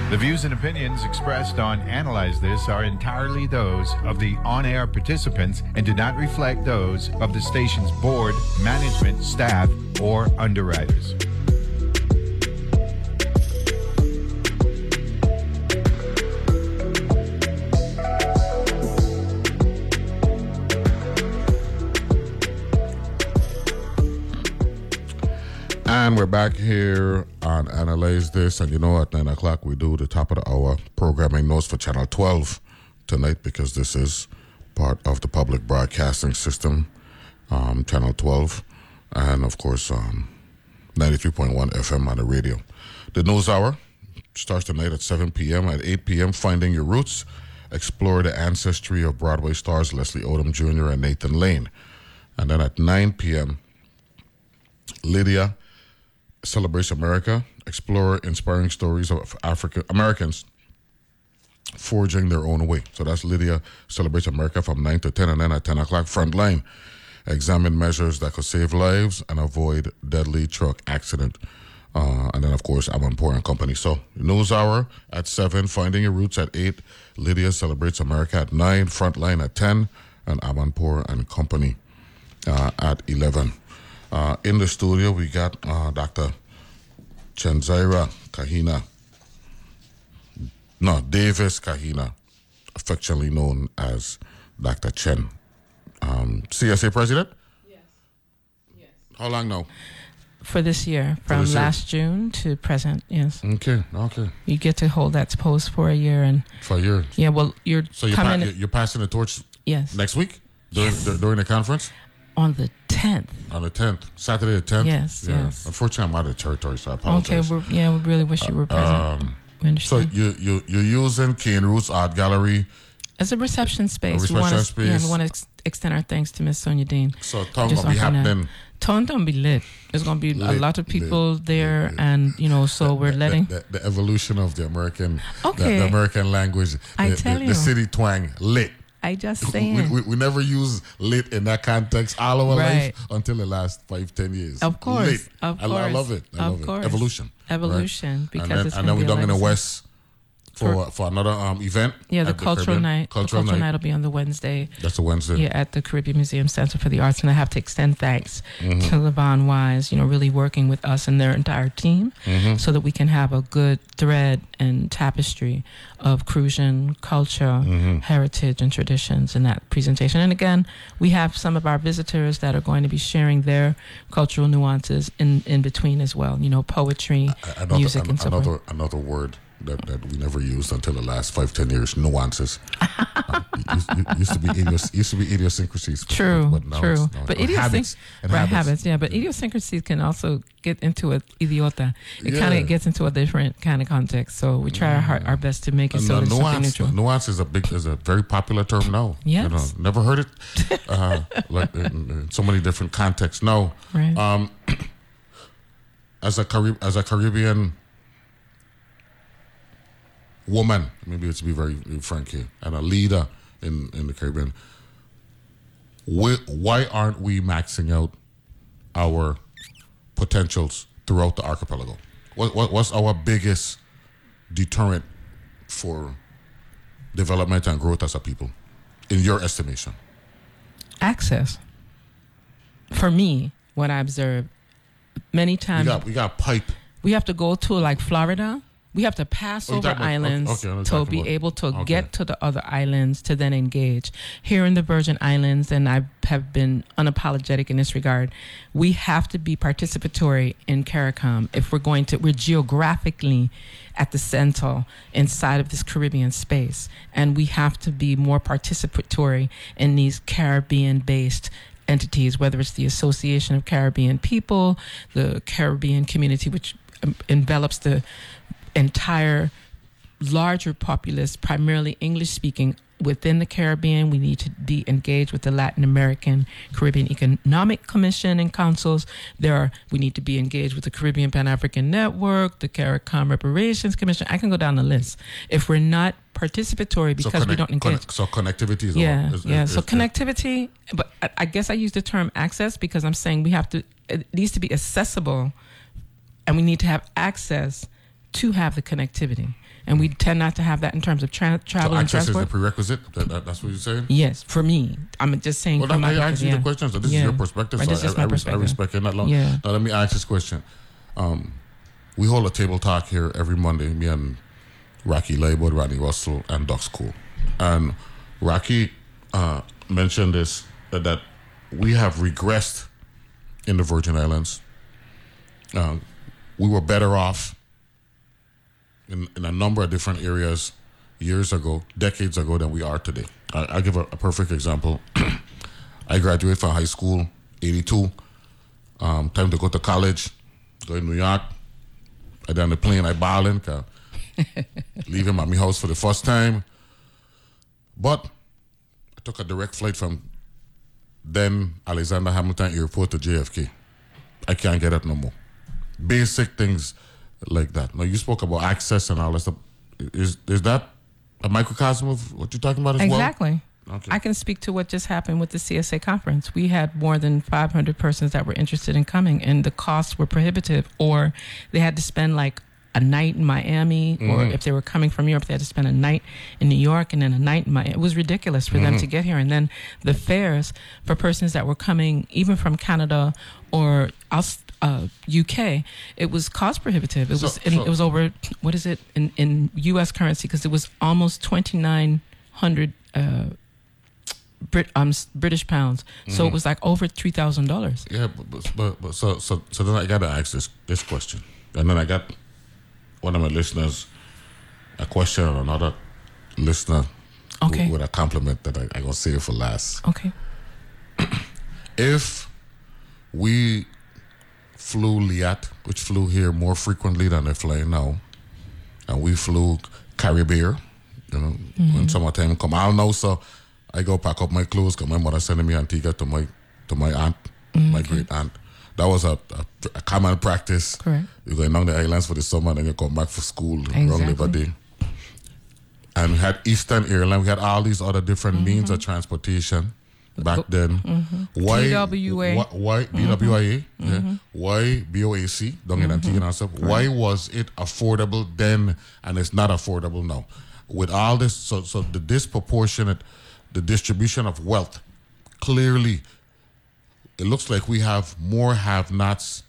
The views and opinions expressed on Analyze This are entirely those of the on-air participants and do not reflect those of the station's board, management, staff, or underwriters. And we're back here on Analyze This. And you know, at 9 o'clock, we do the top of the hour programming notes for Channel 12 tonight, because this is part of the public broadcasting system, Channel 12. And, of course, 93.1 FM on the radio. The news hour starts tonight at 7 p.m. At 8 p.m., Finding Your Roots. Explore the ancestry of Broadway stars Leslie Odom Jr. and Nathan Lane. And then at 9 p.m., Lydia Celebrates America. Explore inspiring stories of African Americans forging their own way. So that's Lydia Celebrates America from 9 to 10. And then at 10 o'clock, Frontline. Examine measures that could save lives and avoid deadly truck accident. And then, of course, Amanpour and Company. So, news hour at 7, Finding Your Roots at 8, Lydia Celebrates America at 9, Frontline at 10, and Amanpour and Company at 11. In the studio, we got Dr. Chenzaira Kahina. No, Davis Kahina, affectionately known as Dr. Chen. CSA president? Yes. How long now? For this year, from last June to present, yes. Okay. You get to hold that post for a year. And for a year? Yeah, well, you're you're passing the torch next week? During the conference? On the 10th. On the 10th. Saturday the 10th? Yes. Unfortunately, I'm out of territory, so I apologize. Okay, we really wish you were present. We understand. So you're using Cane Roots Art Gallery as a reception space. We want to extend our thanks to Miss Sonia Dean. So Town gonna be happening. Town gonna be lit. There's gonna be a lot of people there, and so we're letting the evolution of the American, the American language. The city twang lit. I just saying. We never use lit in that context all our life until the last 5-10 years. Of course. Lit. Of course. I love it. Evolution. Right? Because and then we're down in the West for another event. Yeah, the Cultural Night. Cultural Night will be on the Wednesday. That's a Wednesday. Yeah, at the Caribbean Museum Center for the Arts. And I have to extend thanks to LaVon Wise, really working with us and their entire team so that we can have a good thread and tapestry of Crucian culture, heritage, and traditions in that presentation. And again, we have some of our visitors that are going to be sharing their cultural nuances in between as well. Poetry, music, and so forth. Another word that we never used until the last 5-10 years, nuances. Used to be idiosyncrasies. True, but now true. But habits. Yeah, but idiosyncrasies can also get into a idiota. It kind of gets into a different kind of context. So we try our best to make it so it's something neutral. Nuance is a very popular term now. Yes. Never heard it like in so many different contexts. No. Right. As a Caribbean woman, maybe it's to be very frank here, and a leader in the Caribbean, why aren't we maxing out our potentials throughout the archipelago? What's our biggest deterrent for development and growth as a people, in your estimation? Access. For me, what I observe, many times we got pipe. We have to go to like Florida. We have to pass over islands to be able to get to the other islands to then engage. Here in the Virgin Islands, and I have been unapologetic in this regard, we have to be participatory in CARICOM if we're geographically at the center inside of this Caribbean space. And we have to be more participatory in these Caribbean-based entities, whether it's the Association of Caribbean People, the Caribbean community, which envelops the entire larger populace, primarily English speaking, within the Caribbean. We need to be engaged with the Latin American Caribbean Economic Commission and councils. We need to be engaged with the Caribbean Pan-African Network, the CARICOM Reparations Commission. I can go down the list. If we're not participatory because we don't engage. So connectivity is connectivity, but I guess I use the term access because I'm saying it needs to be accessible, and we need to have access to have the connectivity. And we tend not to have that in terms of travel and transport. Access is the prerequisit? That's what you're saying? Yes, for me. I'm just saying. Well, I asked you the question, so this is your perspective. Right, so I respect it. Now, let me ask this question. We hold a table talk here every Monday, me and Rocky Leibold, Rodney Russell, and Doc School. And Rocky mentioned this, that we have regressed in the Virgin Islands. We were better off in a number of different areas years ago, decades ago, than we are today. I'll give a perfect example. I graduated from high school, 82. Time to go to college, go to New York. I down the plane, I balling, leaving my house for the first time. But I took a direct flight from then Alexander Hamilton Airport to JFK. I can't get it no more. Basic things like that. Now, you spoke about access and all that stuff. Is that a microcosm of what you're talking about as well? Exactly. Okay. I can speak to what just happened with the CSA conference. We had more than 500 persons that were interested in coming, and the costs were prohibitive, or they had to spend like a night in Miami, or if they were coming from Europe, they had to spend a night in New York and then a night in Miami. It was ridiculous for them to get here. And then the fares for persons that were coming even from Canada or UK, it was cost prohibitive. It was over, what is it in U.S. currency? Because it was almost 2,900 British pounds. So it was like over $3,000. Yeah, but so then I got to ask this question, and then I got one of my listeners a question, and another listener with a compliment that I gonna save for last. Okay. If we flew Liat, which flew here more frequently than they're flying now, and we flew Caribbean, when summertime come, I'll know. So I go pack up my clothes because my mother sending me Antigua to my aunt, my great aunt. That was a common practice. Correct. You go down the islands for the summer, then you come back for school. Wrong Labor Day. And we had Eastern Airlines. We had all these other different means of transportation back then. Why TWA. Why BWIA? Yeah. Why BOAC? Down in Antigua and stuff. Why was it affordable then and it's not affordable now? With all this, so the disproportionate, the distribution of wealth, clearly, it looks like we have more have-nots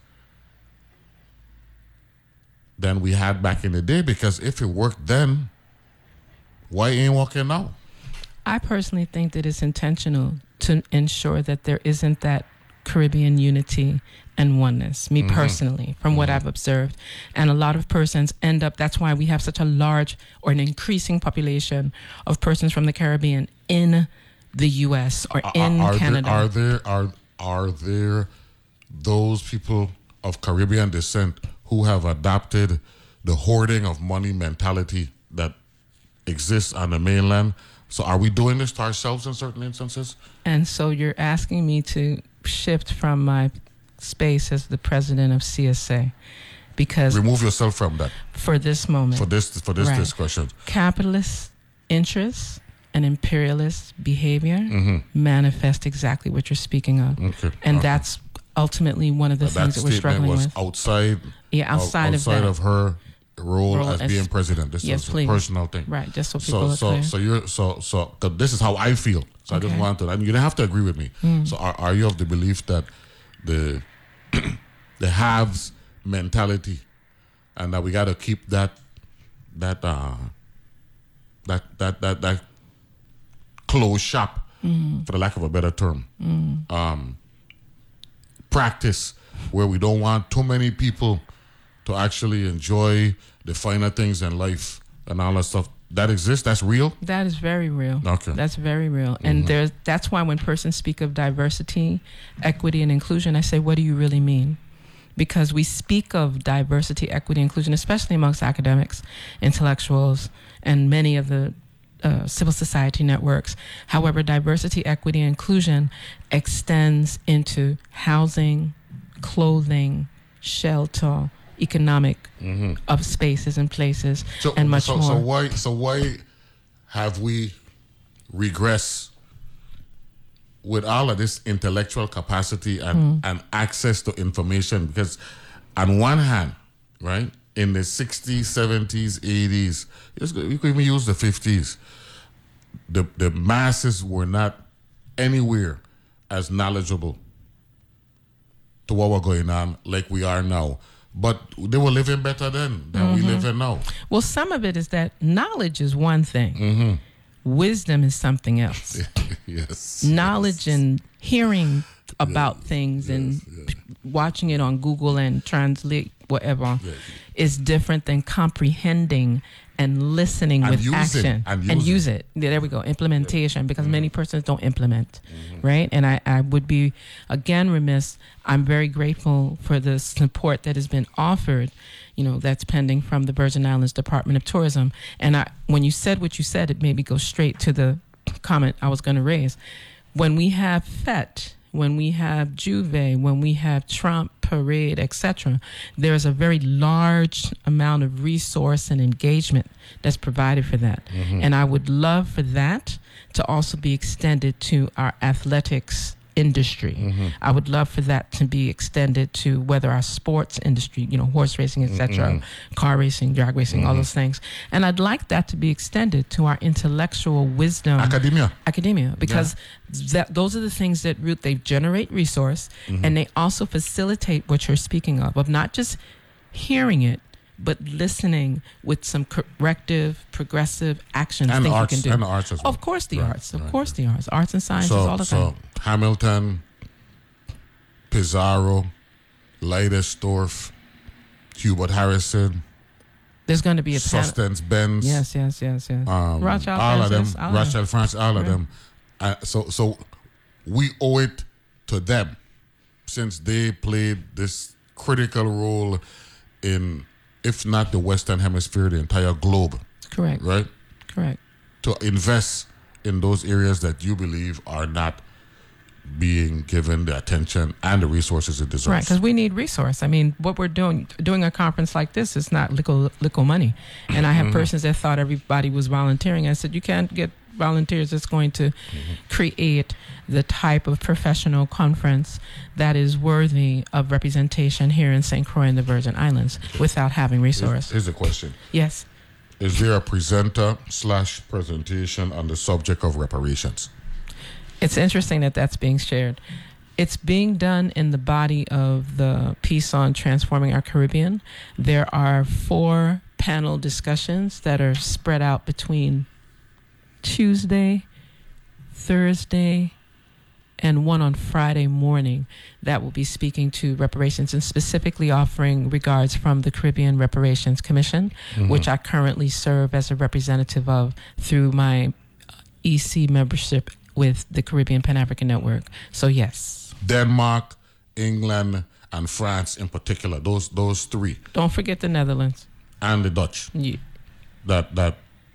than we had back in the day, because if it worked then, why ain't working now? I personally think that it's intentional to ensure that there isn't that Caribbean unity and oneness, me personally, from what I've observed. And a lot of persons end up, that's why we have such a large or an increasing population of persons from the Caribbean in the U.S. or in Canada. Are there those people of Caribbean descent who have adopted the hoarding of money mentality that exists on the mainland? So are we doing this to ourselves in certain instances? And so you're asking me to shift from my space as the president of CSA, because remove yourself from that for this moment, for this discussion. Capitalist interests and imperialist behavior manifest exactly what you're speaking of. And that's ultimately one of the things that we're struggling with. Outside of her role as being president. This is a personal thing. Right, just so people are clear. So this is how I feel. So I just want to, and you don't have to agree with me. So are you of the belief that the haves mentality, and that we got to keep that closed shop, for the lack of a better term, practice where we don't want too many people to actually enjoy the finer things in life and all that stuff? That exists? That's real? That is very real. Okay. That's very real. And that's why when persons speak of diversity, equity, and inclusion, I say, what do you really mean? Because we speak of diversity, equity, inclusion, especially amongst academics, intellectuals, and many of the civil society networks. However, diversity, equity, and inclusion extends into housing, clothing, shelter, economic of spaces and places, and much more. So why have we regressed with all of this intellectual capacity and access to information? Because on one hand, right, in the 60s, 70s, 80s, you could even use the 50s, the masses were not anywhere as knowledgeable to what we're going on like we are now. But they were living better then than we live in now. Well, some of it is that knowledge is one thing. Wisdom is something else. Yes. Knowledge and hearing about things and watching it on Google and translate whatever is different than comprehending and listening and with action and use it. Yeah, there we go. Implementation, because many persons don't implement, right? And I would be, again, remiss. I'm very grateful for the support that has been offered, that's pending from the Virgin Islands Department of Tourism. And when you said what you said, it made me go straight to the comment I was going to raise. When we have FET, when we have Juve, when we have Trump Parade, etc., there's a very large amount of resource and engagement that's provided for that. And I would love for that to also be extended to our athletics industry. I would love for that to be extended to whether our sports industry, horse racing, etc., car racing, drag racing, all those things. And I'd like that to be extended to our intellectual wisdom. Academia, because those are the things that they generate resource, and they also facilitate what you're speaking of not just hearing it, but listening with some corrective, progressive actions, and things arts, you can do. And the arts as well. Of course the arts. Of course the arts. Arts and sciences all the time. So Hamilton, Pizarro, Leidesdorf, Hubert Harrison. There's going to be a Sustance Benz. Yes. Rothschild Francis, all of them. So we owe it to them, since they played this critical role in, if not the Western Hemisphere, the entire globe. Correct. Right? Correct. To invest in those areas that you believe are not being given the attention and the resources it deserves. Right, because we need resource. I mean, what we're doing a conference like this is not little money. And I have persons that thought everybody was volunteering. I said, you can't get volunteers that's going to create the type of professional conference that is worthy of representation here in St. Croix and the Virgin Islands without having resource. Here's a question. Yes. Is there a presenter/presentation on the subject of reparations? It's interesting that that's being shared. It's being done in the body of the piece on transforming our Caribbean. There are 4 panel discussions that are spread out between Tuesday, Thursday, and one on Friday morning that will be speaking to reparations and specifically offering regards from the Caribbean Reparations Commission, which I currently serve as a representative of through my EC membership with the Caribbean Pan-African Network. So yes. Denmark, England, and France in particular. Those 3. Don't forget the Netherlands. And the Dutch. Yeah. That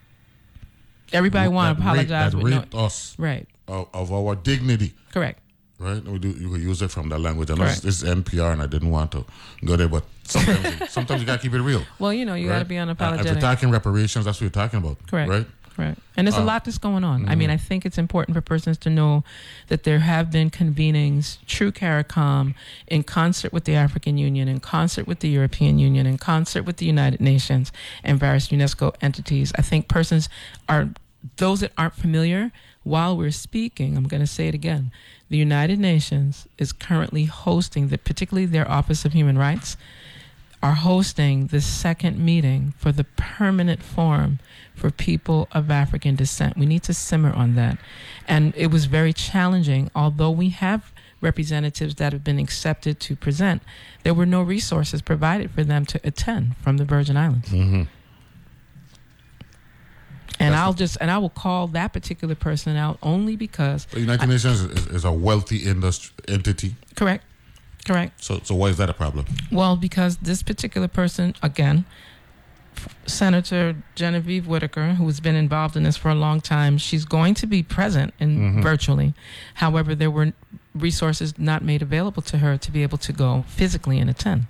everybody want to apologize. That raped us. Right. Of our dignity. Correct. Right? You could use it from that language. I know this is NPR and I didn't want to go there, but sometimes you got to keep it real. Well, you got to be unapologetic. If you're talking reparations, that's what you're talking about. Correct. Right? Right. And there's a lot that's going on. I mean, I think it's important for persons to know that there have been convenings, true CARICOM, in concert with the African Union, in concert with the European Union, in concert with the United Nations and various UNESCO entities. I think those that aren't familiar, while we're speaking, I'm going to say it again, the United Nations is currently hosting, particularly their Office of Human Rights, are hosting the 2nd meeting for the permanent forum for people of African descent. We need to simmer on that. And it was very challenging. Although we have representatives that have been accepted to present, there were no resources provided for them to attend from the Virgin Islands. And I will call that particular person out only because the United Nations is a wealthy entity. Correct. So why is that a problem? Well, because this particular person, again, Senator Genevieve Whitaker, who has been involved in this for a long time, she's going to be present virtually. However, there were resources not made available to her to be able to go physically and attend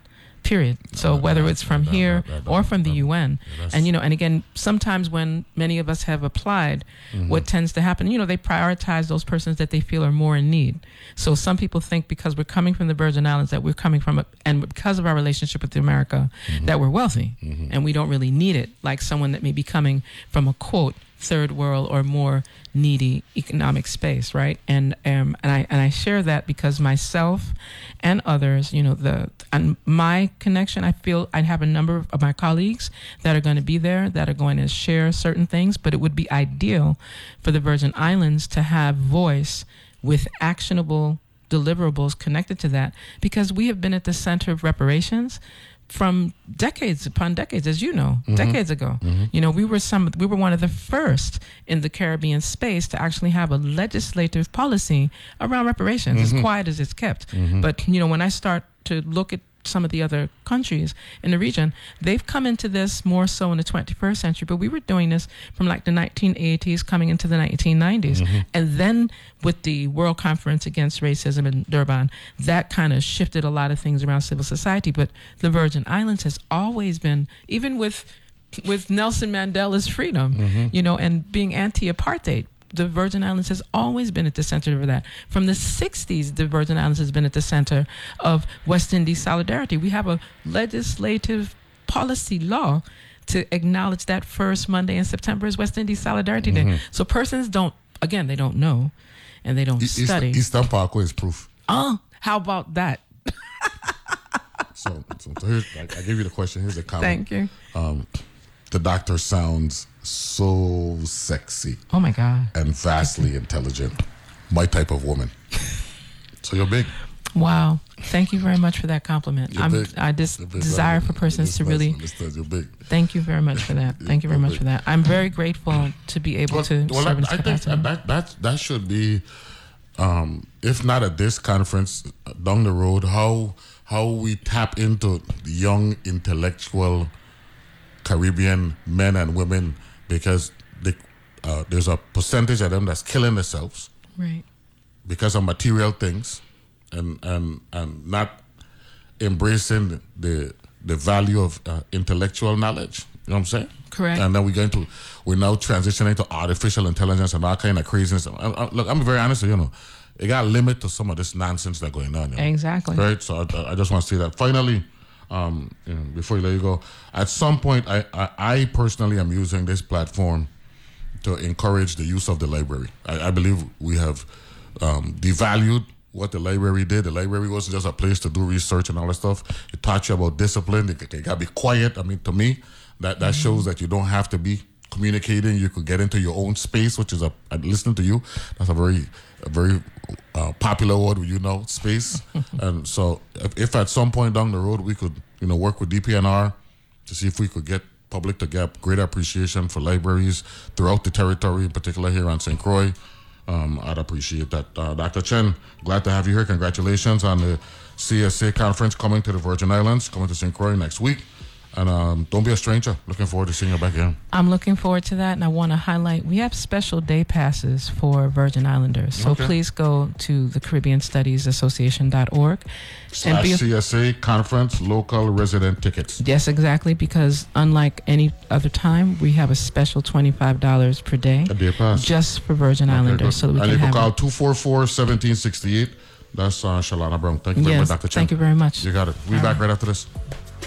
period. So whether it's from here or from the UN. And, and again, sometimes when many of us have applied, what tends to happen, they prioritize those persons that they feel are more in need. So some people think because we're coming from the Virgin Islands that we're coming from, and because of our relationship with America, that we're wealthy and we don't really need it, like someone that may be coming from a, quote, third world or more needy economic space, right? And I share that because myself and others, and my connection, I feel I'd have a number of my colleagues that are going to be there that are going to share certain things, but it would be ideal for the Virgin Islands to have voice with actionable deliverables connected to that, because we have been at the center of reparations from decades upon decades, as you know, decades ago. We were one of the first in the Caribbean space to actually have a legislative policy around reparations, as quiet as it's kept. But, when I start to look at some of the other countries in the region, they've come into this more so in the 21st century, but we were doing this from like the 1980s coming into the 1990s. And then with the World Conference Against Racism in Durban, that kind of shifted a lot of things around civil society. But the Virgin Islands has always been, even with Nelson Mandela's freedom, and being anti-apartheid, the Virgin Islands has always been at the center of that. From the 60s, the Virgin Islands has been at the center of West Indies solidarity. We have a legislative policy law to acknowledge that first Monday in September as West Indies Solidarity Day. So persons they don't know, and they don't study. Eastern Parkway is proof. Oh, how about that? So here's, I give you the question. Here's the comment. Thank you. The doctor sounds so sexy. Oh my God. And vastly intelligent. My type of woman. So you're big. Wow. Thank you very much for that compliment. I just desire for persons to really. Understood. You're big. Thank you very much for that. Thank you very much for that. I'm very grateful to be able to serve in this capacity. That should be, if not at this conference, down the road, how we tap into young intellectual Caribbean men and women, because there's a percentage of them that's killing themselves, right, because of material things, and not embracing the value of intellectual knowledge. You know what I'm saying? Correct. And then we're now transitioning to artificial intelligence and all kind of craziness. Look, I'm very honest, it got a limit to some of this nonsense that's going on. Exactly. Right. So I just want to say that. Finally, before you let you go, at some point, I personally am using this platform to encourage the use of the library. I believe we have devalued what the library did. The library wasn't just a place to do research and all that stuff. It taught you about discipline. You got to be quiet. I mean, to me, that shows that you don't have to be communicating. You could get into your own space, which is listening to you. That's a very popular word, space. And so if at some point down the road we could, work with DPNR to see if we could get public to get greater appreciation for libraries throughout the territory, in particular here on St. Croix, I'd appreciate that. Dr. Chen, glad to have you here. Congratulations on the CSA conference coming to the Virgin Islands, coming to St. Croix next week. And don't be a stranger. Looking forward to seeing you back here. I'm looking forward to that, and I want to highlight we have special day passes for Virgin Islanders. So please go to the CaribbeanStudiesAssociation.org and CSA conference local resident tickets. Yes, exactly, because unlike any other time, we have a special $25 per day. A day pass. Just for Virgin Islanders. So that we and can you can have call 244-1768. That's Shalana Brown. Thank you very much, Dr. Chen. Thank you very much. You got it. We'll be back right after this.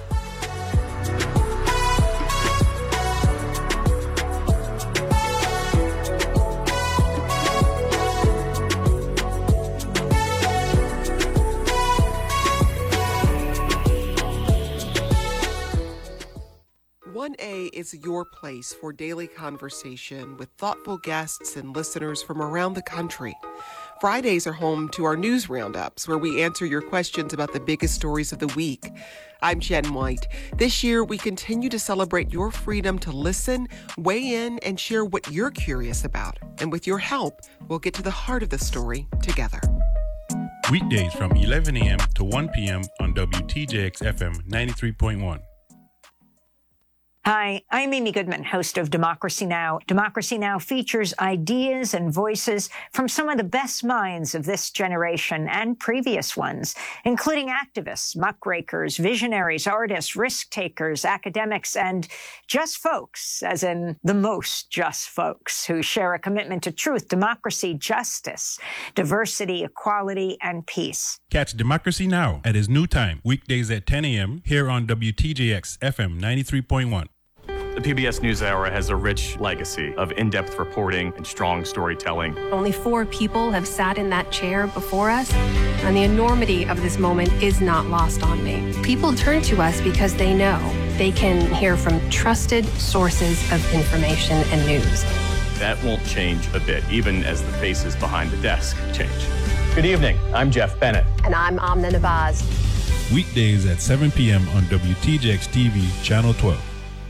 Is your place for daily conversation with thoughtful guests and listeners from around the country. Fridays are home to our news roundups, where we answer your questions about the biggest stories of the week. I'm Jen White. This year, we continue to celebrate your freedom to listen, weigh in, and share what you're curious about. And with your help, we'll get to the heart of the story together. Weekdays from 11 a.m. to 1 p.m. on WTJX FM 93.1. Hi, I'm Amy Goodman, host of Democracy Now! Democracy Now! Features ideas and voices from some of the best minds of this generation and previous ones, including activists, muckrakers, visionaries, artists, risk takers, academics, and just folks, as in the most just folks, who share a commitment to truth, democracy, justice, diversity, equality, and peace. Catch Democracy Now! At its new time, weekdays at 10 a.m. here on WTJX FM 93.1. The PBS NewsHour has a rich legacy of in-depth reporting and strong storytelling. Only 4 people have sat in that chair before us, and the enormity of this moment is not lost on me. People turn to us because they know they can hear from trusted sources of information and news. That won't change a bit, even as the faces behind the desk change. Good evening. I'm Jeff Bennett. And I'm Amna Nabaz. Weekdays at 7 p.m. on WTJX TV, Channel 12.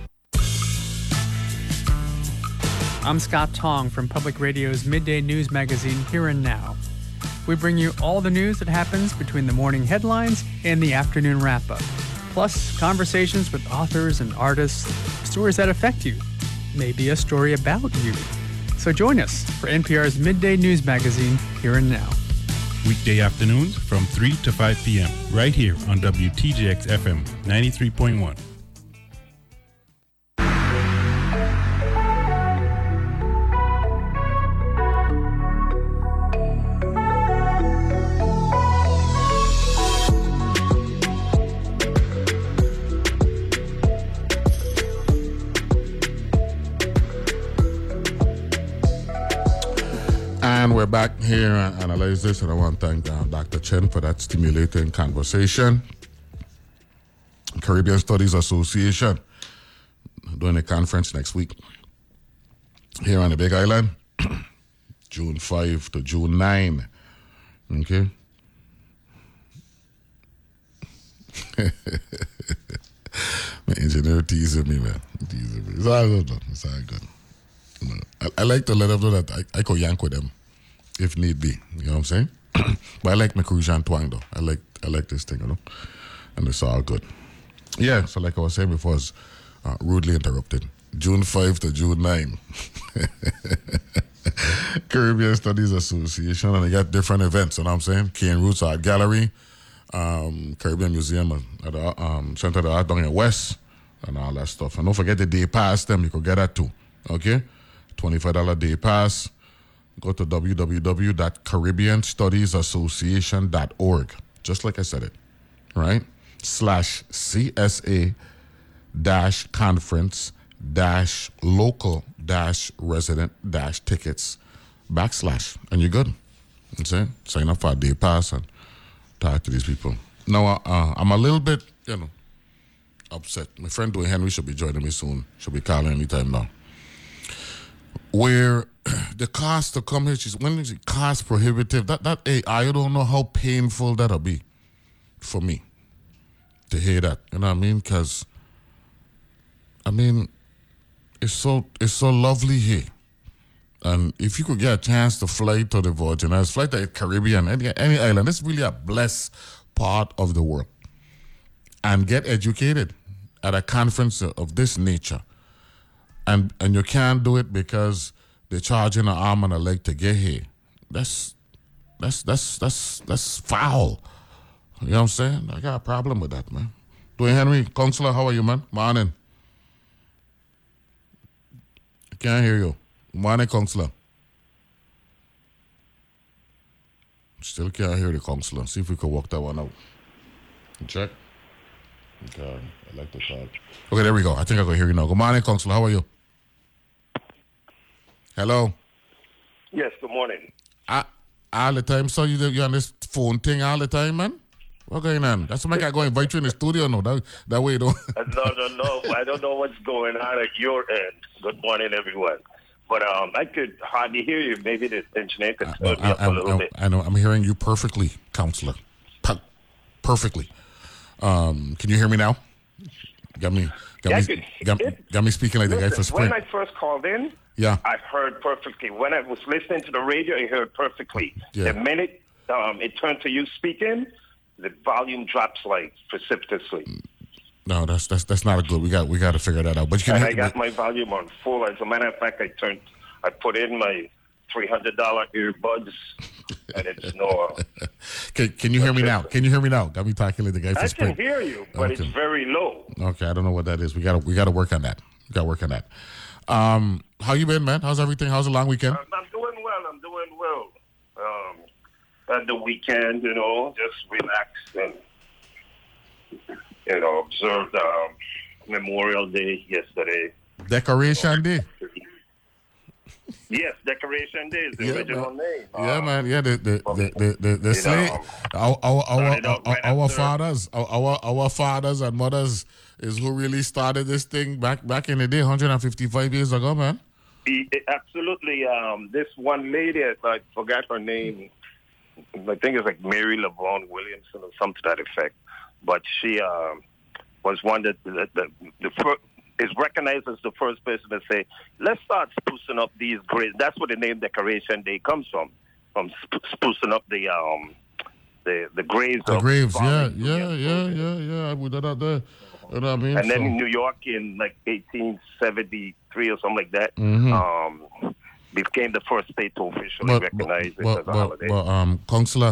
I'm Scott Tong from Public Radio's Midday News Magazine, Here and Now. We bring you all the news that happens between the morning headlines and the afternoon wrap-up, plus conversations with authors and artists, stories that affect you, maybe a story about you. So join us for NPR's Midday News Magazine, Here and Now. Weekday afternoons from 3 to 5 p.m. right here on WTJX FM 93.1. And we're back here and analyze this, and I want to thank Dr. Chen for that stimulating conversation. Caribbean Studies Association doing a conference next week here on the Big Island, June 5 to June 9. Okay? My engineer teasing me, man. Teasing me. It's all good, man. It's all good. You know, I like to let them know that I could yank with them if need be. You know what I'm saying? But I like my Crujan twang, though. I like this thing, you know? And it's all good. Yeah, so like I was saying before, I was rudely interrupted. June 5 to June 9. Caribbean Studies Association, and they got different events, you know what I'm saying? Cane Roots Art Gallery, Caribbean Museum at the Center of the Art down in West, and all that stuff. And don't forget the day pass, them, you could get that too. Okay? $25 day pass. Go to www.caribbeanstudiesassociation.org. Just like I said it. Right? /CSA-conference-local-resident-tickets / and you're good. You see? Sign up for a day pass and talk to these people. Now, I'm a little bit, upset. My friend Dwayne Henry should be joining me soon. Should be calling anytime now. Where the cost to come here, when is it cost prohibitive? I don't know how painful that'll be for me to hear that. You know what I mean? Because, it's so lovely here. And if you could get a chance to fly to the Virgin Islands, fly to the Caribbean, any island, it's really a blessed part of the world. And get educated at a conference of this nature. And you can't do it because they're charging an arm and a leg to get here. That's foul. You know what I'm saying? I got a problem with that, man. Dwayne Henry, Counselor, how are you, man? Morning. I can't hear you. Morning, Counselor. Still can't hear the Counselor. See if we can work that one out. Check. Okay, I like to talk. Okay, there we go. I think I can hear you now. Good morning, Counselor. How are you? Hello? Yes, good morning. All the time, so you on this phone thing all the time, man? What's going on? That's why I go invite you in the studio now. That way you don't... No. I don't know what's going on at your end. Good morning, everyone. But I could hardly hear you. Maybe the engineer could turn me up a little bit. I know. I'm hearing you perfectly, Counselor. Perfectly. Can you hear me now? Got me speaking like the guy for Sprint. When I first called in, I heard perfectly. When I was listening to the radio, I heard perfectly. Yeah. The minute it turned to you speaking, the volume drops like precipitously. No, that's not a good. We got to figure that out. But I got my volume on full. As a matter of fact, I put in my $300 earbuds, and it's no. Can you hear me now? Can you hear me now? Got me talking to the guy for I Spring. can hear you, but it's very low. Okay, I don't know what that is. We got to work on that. How you been, man? How's everything? How's the long weekend? I'm doing well. Had the weekend, just relaxed and observed Memorial Day yesterday. Decoration Day. Yes, Decoration Day is the original name. Yeah, man. Yeah, the slave. Our fathers and mothers is who really started this thing back in the day, 155 years ago, man. Absolutely. This one lady, I forgot her name. I think it's like Mary LaVaughn Williamson or something to that effect. But she was one that the first, is recognized as the first person to say, let's start sprucing up these graves. That's where the name Decoration Day comes from sprucing up the graves. The graves, yeah. We did that there. You know what I mean? And then in New York in like 1873 or something like that, became the first state to officially recognize it as a holiday. Counselor,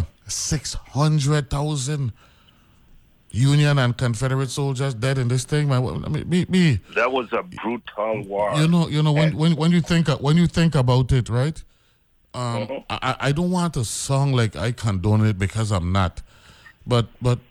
600,000 Union and Confederate soldiers dead in this thing, man. I mean, that was a brutal war. When you think about it, right? I don't want to sound like I condone it because I'm not, but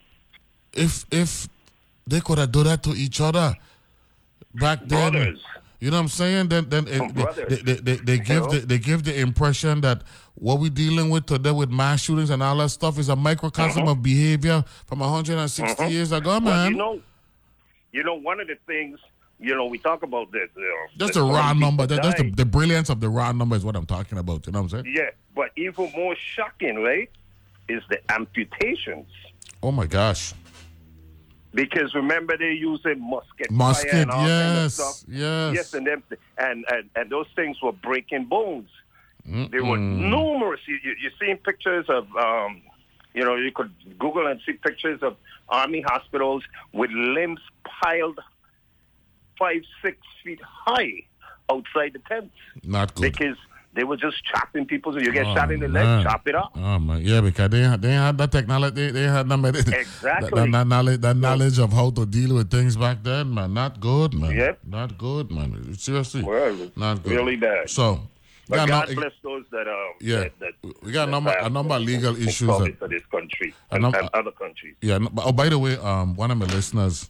if they could have done that to each other back then, brothers. You know what I'm saying? Then they give the impression that what we're dealing with today with mass shootings and all that stuff is a microcosm of behavior from 160 years ago, man. Well, one of the things, we talk about this. That's the raw number. That's the brilliance of the raw number is what I'm talking about. You know what I'm saying? Yeah, but even more shocking, right, is the amputations. Oh, my gosh. Because remember they using musket fire and all kind of stuff. Yes, and those things were breaking bones. There were numerous. You're seeing pictures of, you could Google and see pictures of army hospitals with limbs piled 5-6 feet high outside the tents. Not good. Because they were just chopping people. So you get shot in the leg, chop it off. Oh, man. Yeah, because they had that technology. They had exactly that knowledge of how to deal with things back then, man. Not good, man. Yep. Not good, man. Seriously. Well, not good. Really bad. So, but God bless those that we got a number of legal issues for this country and other countries. Yeah. By the way, one of my listeners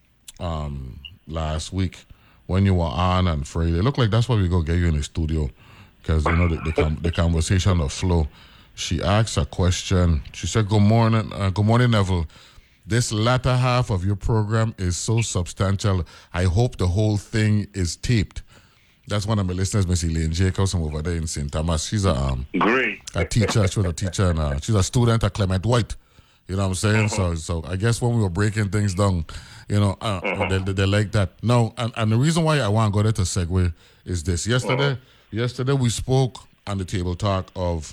last week when you were on and Friday, it looked like that's why we go get you in the studio. Because, the conversation of flow. She asked a question. She said, good morning, Neville. This latter half of your program is so substantial. I hope the whole thing is taped. That's one of my listeners, Miss Elaine Jacobs, from over there in St. Thomas. She's a teacher. She was a teacher, and she's a student at Clement White. You know what I'm saying? So I guess when we were breaking things down, they like that. No, and the reason why I want to go there to segue is this. Yesterday we spoke on the table talk of,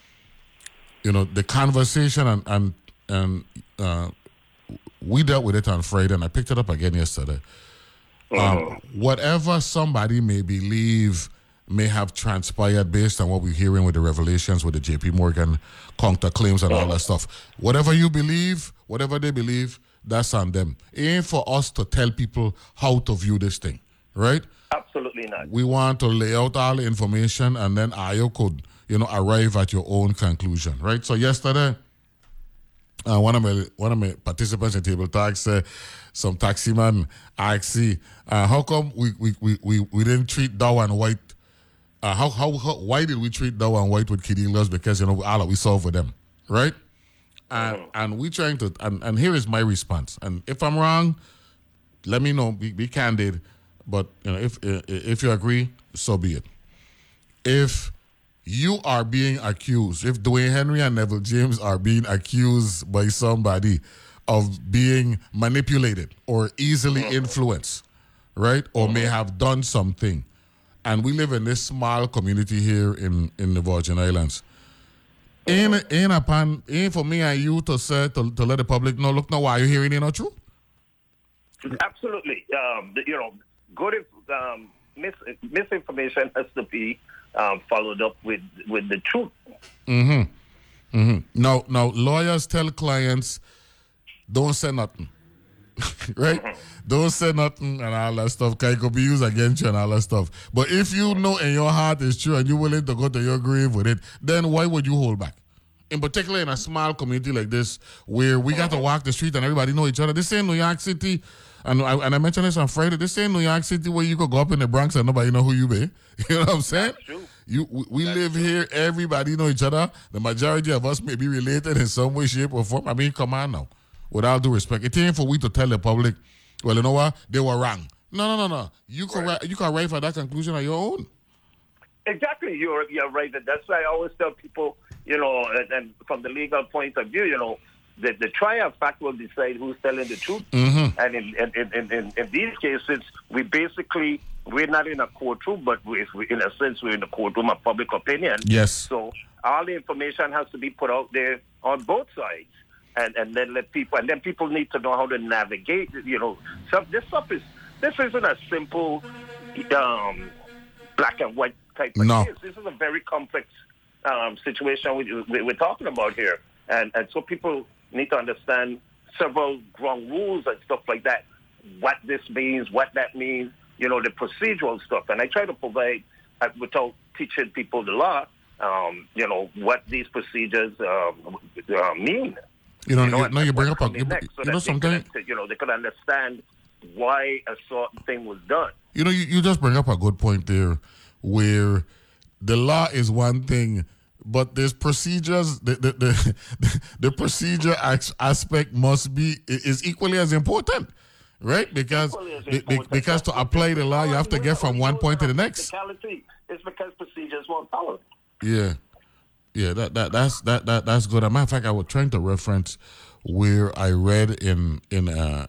the conversation and we dealt with it on Friday and I picked it up again yesterday. Whatever somebody may believe may have transpired based on what we're hearing with the revelations with the JP Morgan counterclaims and all that stuff. Whatever you believe, whatever they believe, that's on them. It ain't for us to tell people how to view this thing, right? Absolutely not. We want to lay out all the information and then you could, arrive at your own conclusion, right? So yesterday, one of my participants in Table Talk said, some taxi man asked, how come we didn't treat Dow and White? Why did we treat Dow and White with kidney loss? Because all we solve for them, right? And we trying to and here is my response. And if I'm wrong, let me know. Be candid. But if you agree, so be it. If you are being accused, if Dwayne Henry and Neville James are being accused by somebody of being manipulated or easily influenced, right, or may have done something, and we live in this small community here in the Virgin Islands, ain't for me and you to say to let the public know, look, now why are you hearing it not true? Absolutely. Good misinformation has to be followed up with the truth. Mm-hmm. Mm-hmm. Now, lawyers tell clients, don't say nothing. Right? Mm-hmm. Don't say nothing and all that stuff. It could be used against you and all that stuff. But if you know in your heart it's true and you're willing to go to your grave with it, then why would you hold back? In particular in a small community like this where we got to walk the street and everybody know each other. This ain't New York City. And I mentioned this on Friday. This ain't New York City where you could go up in the Bronx and nobody know who you be. You know what I'm saying? That's true. We live here. Everybody know each other. The majority of us may be related in some way, shape, or form. I mean, come on now. With all due respect, it ain't for we to tell the public, well, you know what? They were wrong. No. You can arrive at that conclusion on your own. Exactly. You're right. That's why I always tell people, and from the legal point of view, the trier of fact will decide who's telling the truth. Mm-hmm. And in these cases, we're not in a courtroom, but in a sense, we're in a courtroom of public opinion. Yes. So all the information has to be put out there on both sides. And then people need to know how to navigate. So this isn't a simple black and white type of case. This is a very complex situation we're talking about here, and so people need to understand several ground rules and stuff like that. What this means, what that means, the procedural stuff. And I try to provide, without teaching people the law, what these procedures mean. You bring up something. They could understand why a certain thing was done. You just bring up a good point there, where the law is one thing, but there's procedures. The procedure aspect is equally as important, right? Because to apply the law, you have to get from one point to the next. It's because procedures won't follow. Yeah. Yeah, that's good. As a matter of fact, I was trying to reference where I read in a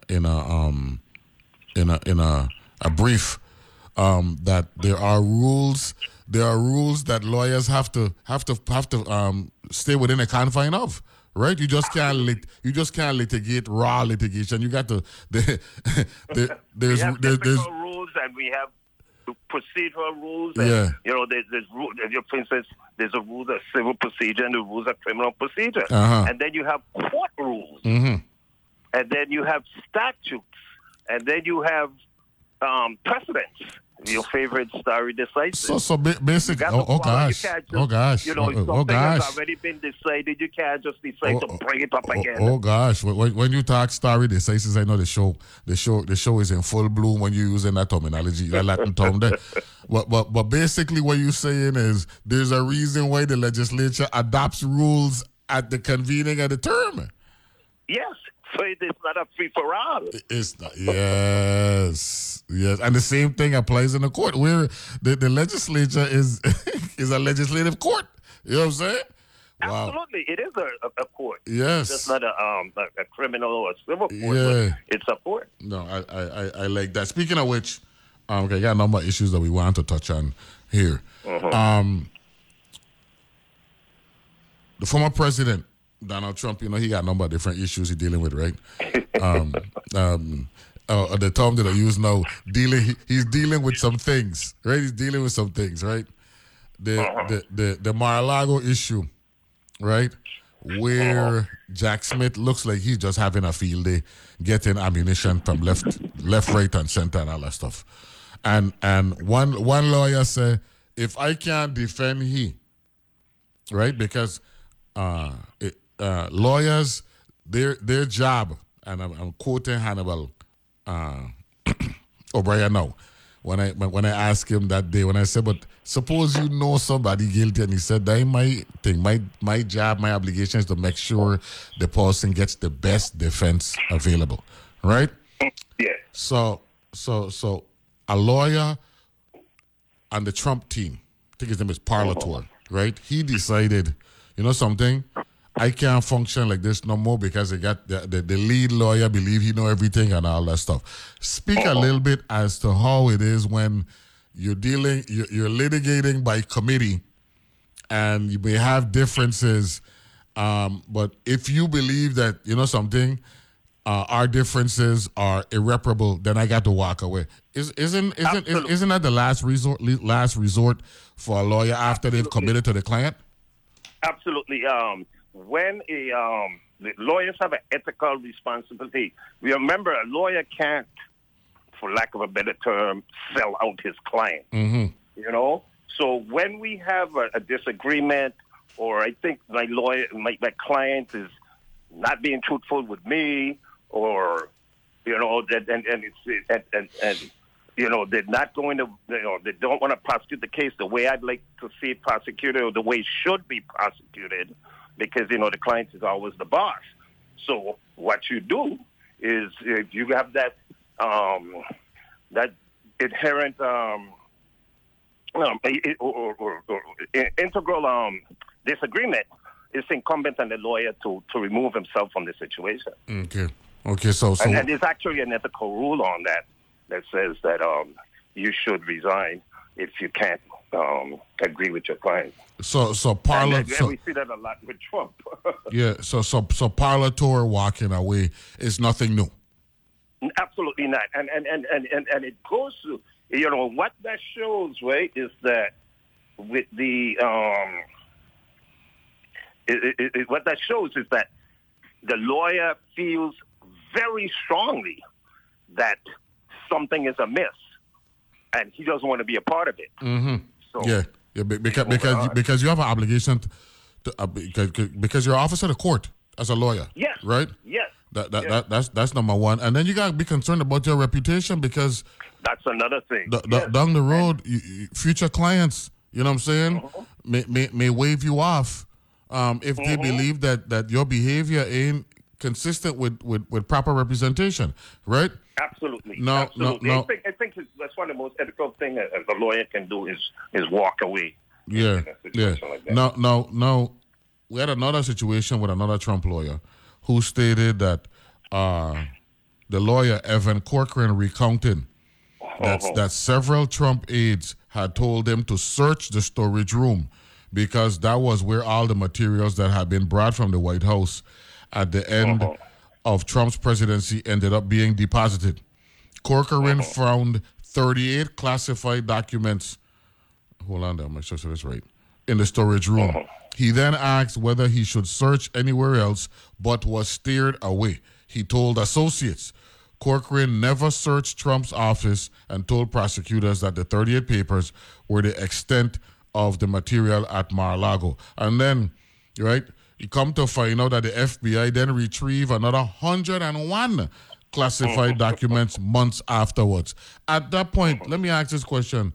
brief that there are rules that lawyers have to stay within the confine of. Right, you just can't litigate raw litigation. You got to there's rules and we have procedural rules. And, there's rules. For instance, there's a rule of civil procedure and the rules of criminal procedure. Uh-huh. And then you have court rules. Mm-hmm. And then you have statutes. And then you have precedents. Your favorite stare decisis. So basically, oh gosh. Something has already been decided. You can't just decide to bring it up again. Oh gosh, when you talk stare decisis, I know the show is in full bloom when you're using that terminology, that Latin term there. But basically, what you're saying is there's a reason why the legislature adopts rules at the convening of the term. Yes. So it is not a free-for-all. It's not. Yes. And the same thing applies in the court, where the legislature is a legislative court. You know what I'm saying? Wow. Absolutely. It is a court. Yes. It's not a criminal or a civil court. Yeah. It's a court. No, I like that. Speaking of which, I got a number of issues that we want to touch on here. Uh-huh. The former president, Donald Trump, he got a number of different issues he's dealing with, right? The term that I use now, he's dealing with some things, right? He's dealing with some things, right? The Mar-a-Lago issue, right? Where Jack Smith looks like he's just having a field day, getting ammunition from left, right, and center, and all that stuff. And one lawyer said, if I can't defend he, right? Because lawyers, their job, and I'm quoting Hannibal O'Brien now, when I asked him that day, when I said, but suppose you know somebody guilty, and he said, that ain't my thing. My job, my obligation is to make sure the person gets the best defense available, right? Yeah. So a lawyer on the Trump team, I think his name is Parlator, right? He decided, you know something? I can't function like this no more because they got the lead lawyer believe he know everything and all that stuff. Speak a little bit as to how it is when you're litigating by committee, and you may have differences, but if you believe that, you know something, our differences are irreparable, then I got to walk away. Isn't that the last resort for a lawyer after they've committed to the client? Absolutely. When the lawyers have an ethical responsibility. Remember, a lawyer can't, for lack of a better term, sell out his client. Mm-hmm. You know? So when we have a disagreement, or I think my client is not being truthful with me, or you know, and you know, they're not going to, you know, they don't want to prosecute the case the way I'd like to see it prosecuted, or the way it should be prosecuted, because you know the client is always the boss. So what you do is you have that inherent integral disagreement. It's incumbent on the lawyer to remove himself from the situation. Okay. So and there's actually an ethical rule on that says that you should resign if you can't agree with your client. So parlor. And we see that a lot with Trump. Yeah. So parlor walking away is nothing new. Absolutely not. And it goes to, you know, what that shows, right, is that with the what that shows is that the lawyer feels very strongly that something is amiss, and he doesn't want to be a part of it. Mm-hmm. So yeah, because you have an obligation to because you're an officer of the court as a lawyer. Yes. Right. Yes. That's number one, and then you gotta be concerned about your reputation, because that's another thing. Down the road, future clients, you know what I'm saying, may wave you off if they believe that your behavior ain't consistent with proper representation, right? Absolutely. No. I think that's one of the most ethical things a lawyer can do is walk away. Yeah. Like that. No. We had another situation with another Trump lawyer who stated that the lawyer Evan Corcoran recounted that several Trump aides had told them to search the storage room because that was where all the materials that had been brought from the White House at the end of Trump's presidency ended up being deposited. Corcoran found 38 classified documents. Hold on there, make sure that's right. In the storage room. He then asked whether he should search anywhere else, but was steered away. He told associates. Corcoran never searched Trump's office and told prosecutors that the 38 papers were the extent of the material at Mar-a-Lago. And then, right, you come to find out that the FBI then retrieved another 101 classified documents months afterwards. At that point, let me ask this question.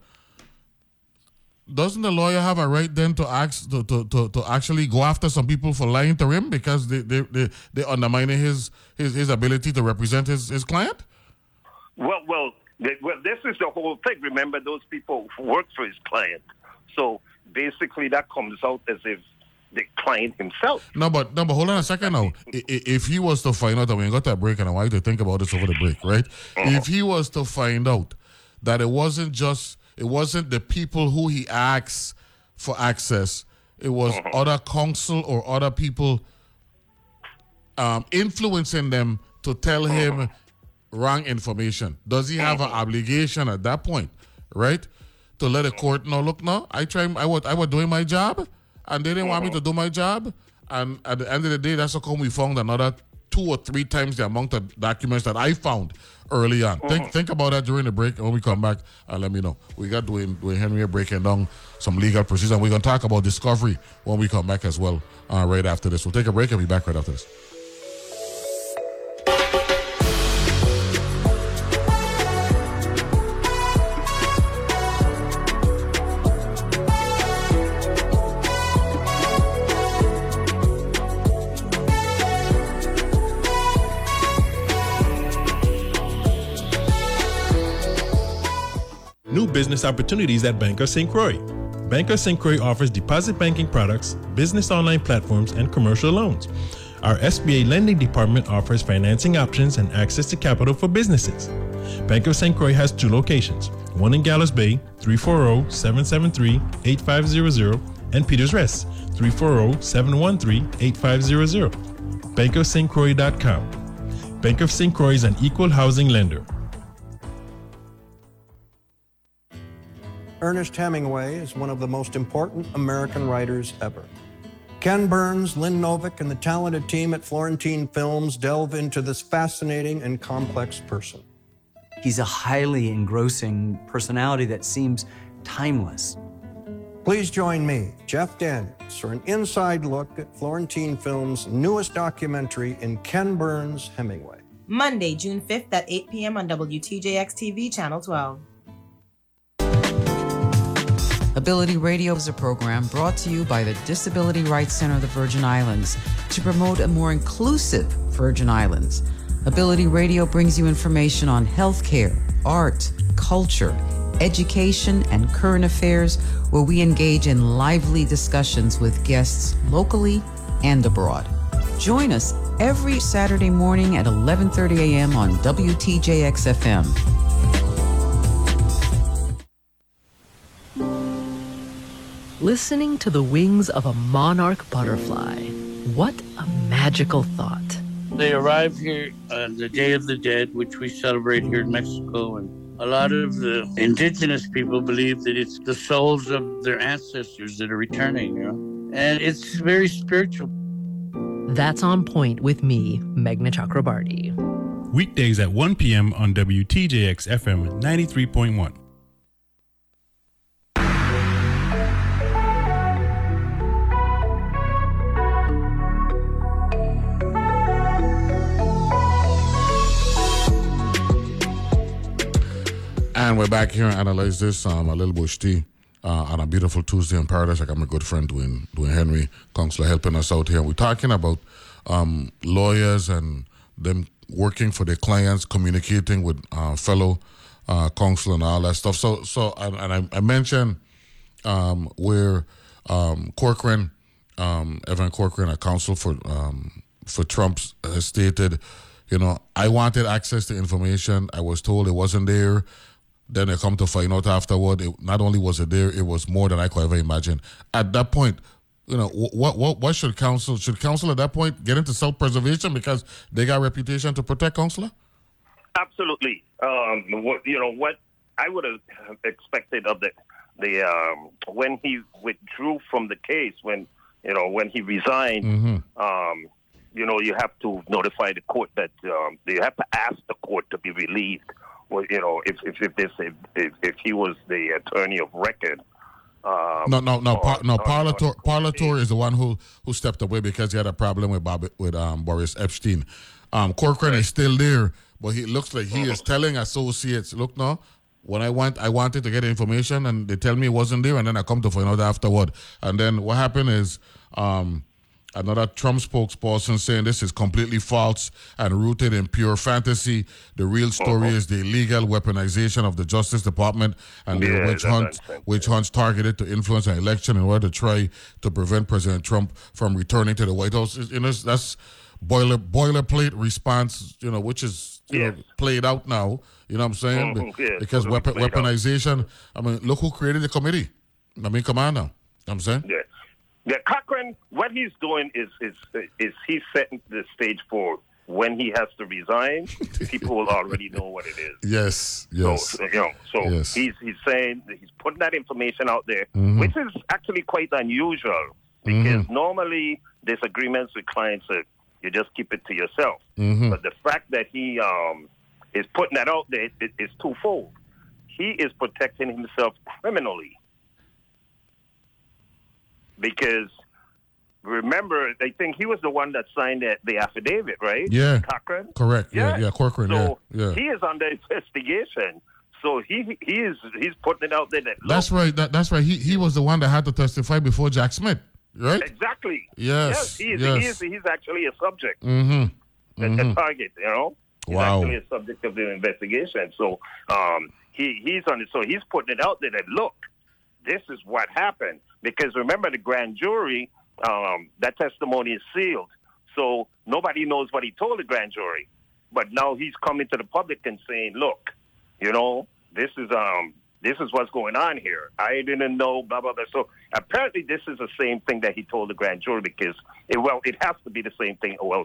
Doesn't the lawyer have a right then to ask to actually go after some people for lying to him because they undermining his ability to represent his client? Well, this is the whole thing. Remember, those people work for his client, so basically that comes out as if the client himself. No, but hold on a second now. If he was to find out that we got that break, and I want you to think about this over the break, right? If he was to find out that it wasn't the people who he asks for access. It was other counsel or other people influencing them to tell him wrong information. Does he have an obligation at that point, right, to let a court know, look, no, I was doing my job, and they didn't want me to do my job, and at the end of the day, that's how come we found another 2 or 3 times the amount of documents that I found early on. Think about that during the break, and when we come back, let me know. We got Dwayne Henry breaking down some legal procedures, and we're going to talk about discovery when we come back as well right after this. We'll take a break and be back right after this. New business opportunities at Bank of St. Croix. Bank of St. Croix offers deposit banking products, business online platforms, and commercial loans. Our SBA lending department offers financing options and access to capital for businesses. Bank of St. Croix has 2 locations, one in Gallows Bay, 340-773-8500, and Peters Rest, 340-713-8500. BankofSt. Croix.com. Bank of St. Croix is an equal housing lender. Ernest Hemingway is one of the most important American writers ever. Ken Burns, Lynn Novick, and the talented team at Florentine Films delve into this fascinating and complex person. He's a highly engrossing personality that seems timeless. Please join me, Jeff Daniels, for an inside look at Florentine Films' newest documentary in Ken Burns' Hemingway. Monday, June 5th at 8 p.m. on WTJX-TV, Channel 12. Ability Radio is a program brought to you by the Disability Rights Center of the Virgin Islands to promote a more inclusive Virgin Islands. Ability Radio brings you information on healthcare, art, culture, education, and current affairs, where we engage in lively discussions with guests locally and abroad. Join us every Saturday morning at 11:30 a.m. on WTJX-FM. Listening to the wings of a monarch butterfly. What a magical thought. They arrive here on the Day of the Dead, which we celebrate here in Mexico, and a lot of the indigenous people believe that it's the souls of their ancestors that are returning, and it's very spiritual. That's On Point with me, Meghna Chakrabarty. Weekdays at 1 p.m. on WTJX FM 93.1. And we're back here and analyze this. A little bush tea on a beautiful Tuesday in paradise. I got my good friend Dwayne Henry, counselor, helping us out here. We're talking about lawyers and them working for their clients, communicating with fellow counsel and all that stuff. So I mentioned where Corcoran, Evan Corcoran, a counsel for Trump, has stated, I wanted access to information. I was told it wasn't there. Then I come to find out afterward, not only was it there, it was more than I could ever imagine. At that point, what should counsel at that point get into self-preservation because they got a reputation to protect counselor? Absolutely. What I would have expected of the when he withdrew from the case, when he resigned, you have to notify the court that you have to ask the court to be relieved. Well, if he was the attorney of record. Parlator is the one who stepped away because he had a problem with Boris Epstein. Corcoran is still there, but he looks like he is telling associates, look, no, when I wanted to get information and they tell me it wasn't there, and then I come to find out afterward. And then what happened is another Trump spokesperson saying this is completely false and rooted in pure fantasy. The real story is the illegal weaponization of the Justice Department and the witch hunts targeted to influence an election in order to try to prevent President Trump from returning to the White House. That's boilerplate response, which is played out now. You know what I'm saying? Because weaponization. I mean, look who created the committee. I mean, come on now. You know what I'm saying? Yeah, Cochran, what he's doing is he's setting the stage for when he has to resign. People will already know what it is. Yes. Yes. He's saying that he's putting that information out there, which is actually quite unusual because normally disagreements with clients you just keep it to yourself. But the fact that he is putting that out there is twofold. He is protecting himself criminally. Because remember, I think he was the one that signed the affidavit, right? Yeah. Cochran? Correct. Yeah, Corcoran. So yeah. He is under investigation. So he's putting it out there that that's right. That's right. He was the one that had to testify before Jack Smith, right? Exactly. Yes. He's actually a subject. A target, He's actually a subject of the investigation. So he's on it. So he's putting it out there that look, this is what happened. Because remember, the grand jury, that testimony is sealed. So nobody knows what he told the grand jury. But now he's coming to the public and saying, look, this is what's going on here. I didn't know, blah, blah, blah. So apparently this is the same thing that he told the grand jury because, it has to be the same thing or else,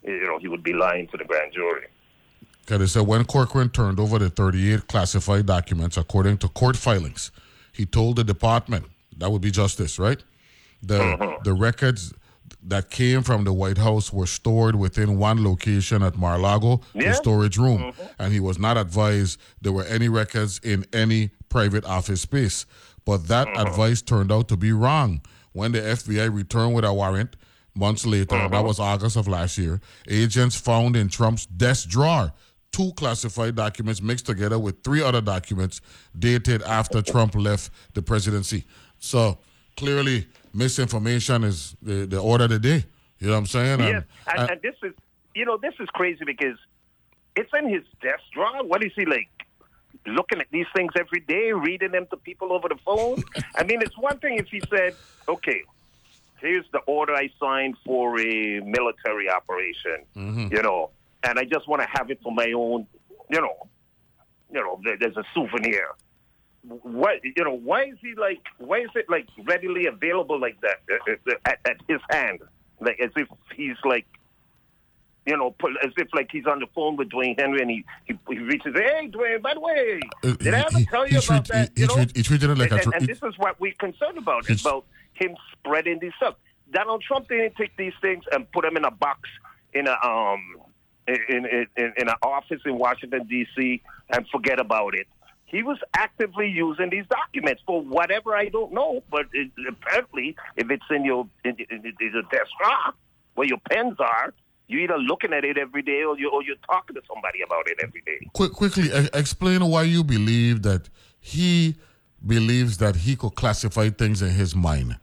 he would be lying to the grand jury. Okay, they said when Corcoran turned over the 38 classified documents, according to court filings, he told the department, that would be Justice, right? The records that came from the White House were stored within one location at Mar-a-Lago, the storage room, and he was not advised there were any records in any private office space. But that advice turned out to be wrong. When the FBI returned with a warrant months later, that was August of last year, agents found in Trump's desk drawer 2 classified documents mixed together with 3 other documents dated after Trump left the presidency. So clearly, misinformation is the order of the day. You know what I'm saying? Yes, and this is, this is crazy because it's in his desk drawer. What is he like? Looking at these things every day, reading them to people over the phone? I mean, it's one thing if he said, okay, here's the order I signed for a military operation, and I just want to have it for my own, there's a souvenir. Why is he like? Why is it like readily available like that at his hand? Like as if he's like, as if like he's on the phone with Dwayne Henry and he reaches, hey Dwayne, by the way, did I ever tell you about that? He treated it like and this is what we're concerned about. It's about him spreading this stuff. Donald Trump didn't take these things and put them in a box in a in an office in Washington D.C. and forget about it. He was actively using these documents for whatever, I don't know, but apparently if it's in your desk drawer where your pens are, you're either looking at it every day or you're talking to somebody about it every day. Quickly, explain why you believe that he believes that he could classify things in his mind.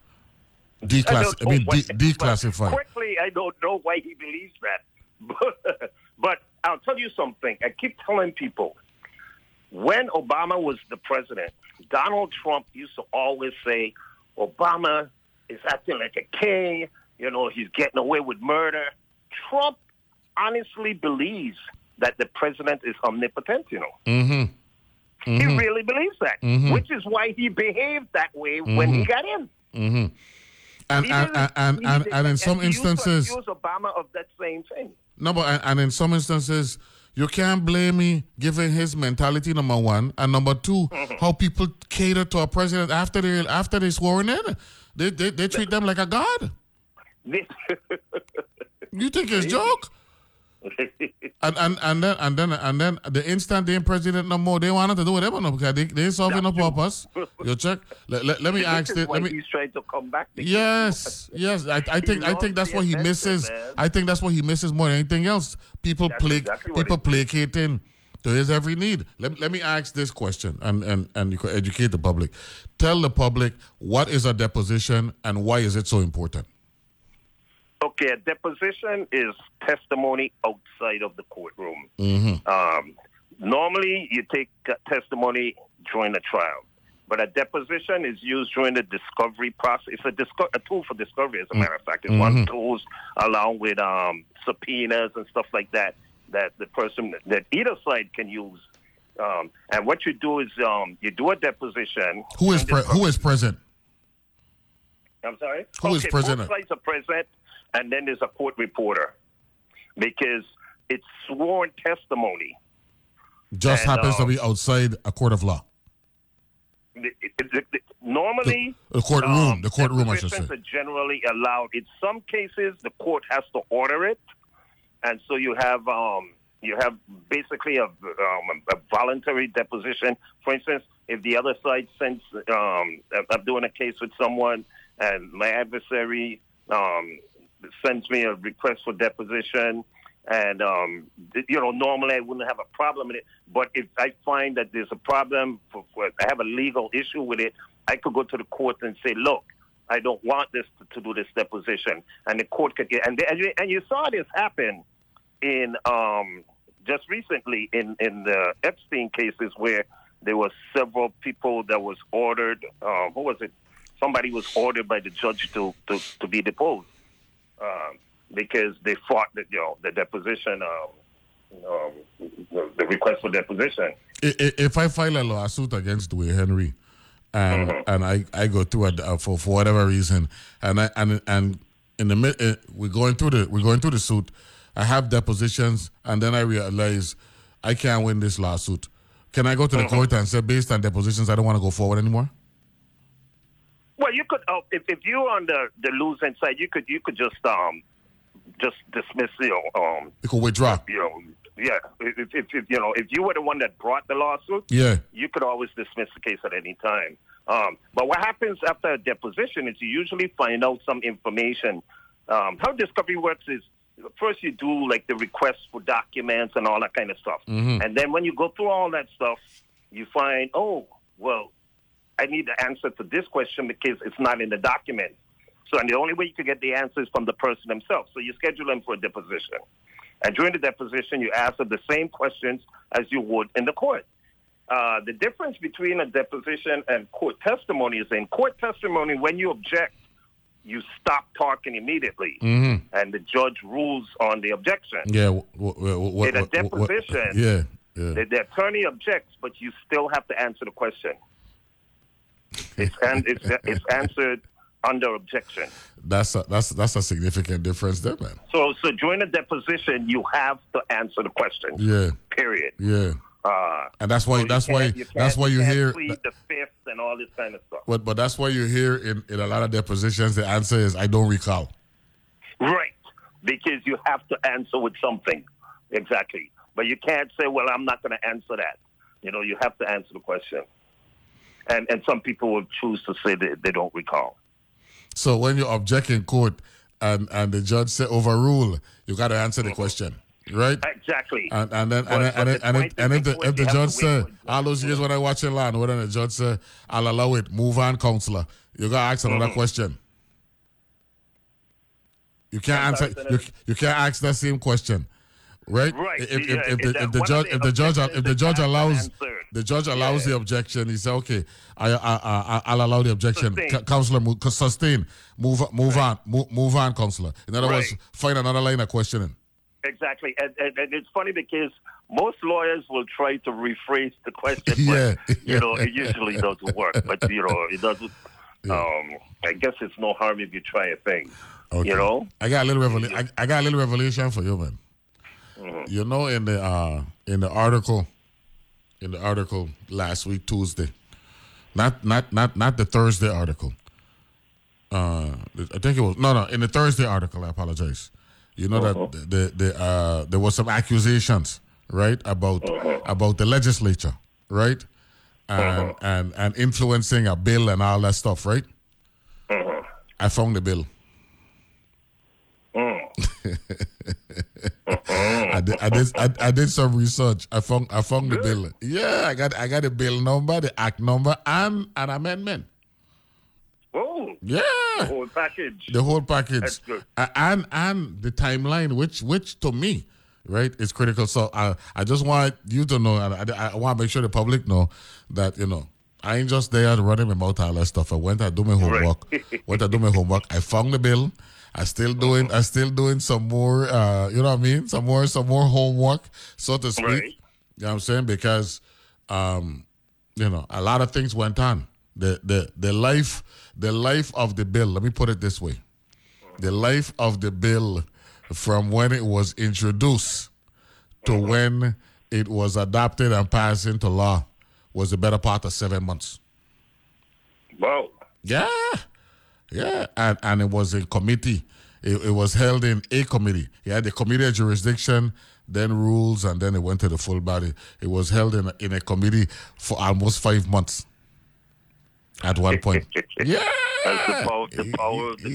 Declassify. Quickly, I don't know why he believes that. But I'll tell you something. I keep telling people, when Obama was the president, Donald Trump used to always say, Obama is acting like a king, he's getting away with murder. Trump honestly believes that the president is omnipotent, He really believes that, which is why he behaved that way when he got in. And in some instances, accuse Obama of that same thing. No, but and in some instances, you can't blame me given his mentality, number one, and number two, how people cater to a president after they sworn in. They treat them like a god. You think it's a joke? And then the instant they ain't president no more, they wanted to do whatever no because they solving no purpose. You check. Let me ask this. He's trying to come back. Yes. I think that's what he misses. I think that's what he misses more than anything else. People placating to his every need. Let me ask this question, and you can educate the public. Tell the public what is a deposition and why is it so important. Okay, a deposition is testimony outside of the courtroom. Normally, you take testimony during a trial, but a deposition is used during the discovery process. It's a tool for discovery, as a matter of fact. It's one of the tools along with subpoenas and stuff like that the person, that either side can use. And what you do is you do a deposition. Who is present? I'm sorry? Who is present? Both sides are present. And then there's a court reporter because it's sworn testimony. Just happens to be outside a court of law. Normally, the courtroom, I should say. Are generally allowed. In some cases, the court has to order it, and so you have basically a voluntary deposition. For instance, if the other side sends, I'm doing a case with someone, and my adversary sends me a request for deposition, and normally I wouldn't have a problem with it. But if I find that there's a problem, I have a legal issue with it, I could go to the court and say, look, I don't want this to do this deposition, and the court could get. And you saw this happen in just recently in the Epstein cases where there were several people that was ordered. Who was it? Somebody was ordered by the judge to be deposed. Because they fought the deposition, the request for deposition. If I file a lawsuit against Dwayne Henry, and I go through it for whatever reason, and in the we're going through the suit, I have depositions, and then I realize I can't win this lawsuit. Can I go to the court and say, based on depositions, I don't want to go forward anymore? Well, you could, if you're on the losing side, you could just dismiss, you could withdraw. Yeah. If you were the one that brought the lawsuit, you could always dismiss the case at any time. But what happens after a deposition is you usually find out some information. How discovery works is first you do like the request for documents and all that kind of stuff. Mm-hmm. And then when you go through all that stuff, you find, I need the answer to this question because it's not in the document. So, and the only way you can get the answer is from the person themselves. So you schedule them for a deposition. And during the deposition, you answer the same questions as you would in the court. The difference between a deposition and court testimony is in court testimony, when you object, you stop talking immediately, and the judge rules on the objection. Yeah. In a deposition, the attorney objects, but you still have to answer the question. It's answered under objection. That's a significant difference there, man. So during a deposition, you have to answer the question. Yeah. Period. Yeah. And that's why you hear plead the fifth and all this kind of stuff. But that's why you hear in a lot of depositions the answer is I don't recall. Right, because you have to answer with something. Exactly. But you can't say, well, I'm not going to answer that. You have to answer the question. And some people will choose to say that they don't recall. So when you object in court and the judge say overrule, you got to answer the question, right? Exactly. And if the judge say all those years when I watch in land, when the judge say I'll allow it, move on, counselor, you got to ask another question. You can't answer. You can't ask that same question. Right. If the judge allows the objection, he says, "Okay, I'll allow the objection." Counselor, sustain. Move on, counselor. In other words, find another line of questioning. Exactly, and it's funny because most lawyers will try to rephrase the question, but it usually doesn't work. But it doesn't. I guess it's no harm if you try a thing. Okay. I got a little revelation for you, man. Mm-hmm. In the article last week Tuesday, not the Thursday article. I think it was in the Thursday article. I apologize. That there was some accusations, right, about the legislature, right, and influencing a bill and all that stuff, right. I found the bill. I did some research. I found the bill. Yeah, I got the bill number, the act number, and an amendment. Oh, yeah, the whole package. That's good. And the timeline, which to me, right, is critical. So I just want you to know, and I want to make sure the public know that I ain't just there running my mouth all that stuff. I went to do my homework. I found the bill. I still doing some more, some more homework, so to speak. Right. You know what I'm saying? Because, a lot of things went on. The life of the bill. Let me put it this way: the life of the bill from when it was introduced to when it was adopted and passed into law was the better part of 7 months. Wow. Yeah. Yeah, and it was a committee. It was held in a committee. You had the committee of jurisdiction, then rules, and then it went to the full body. It was held in a committee for almost 5 months at one point. Yeah. The power of the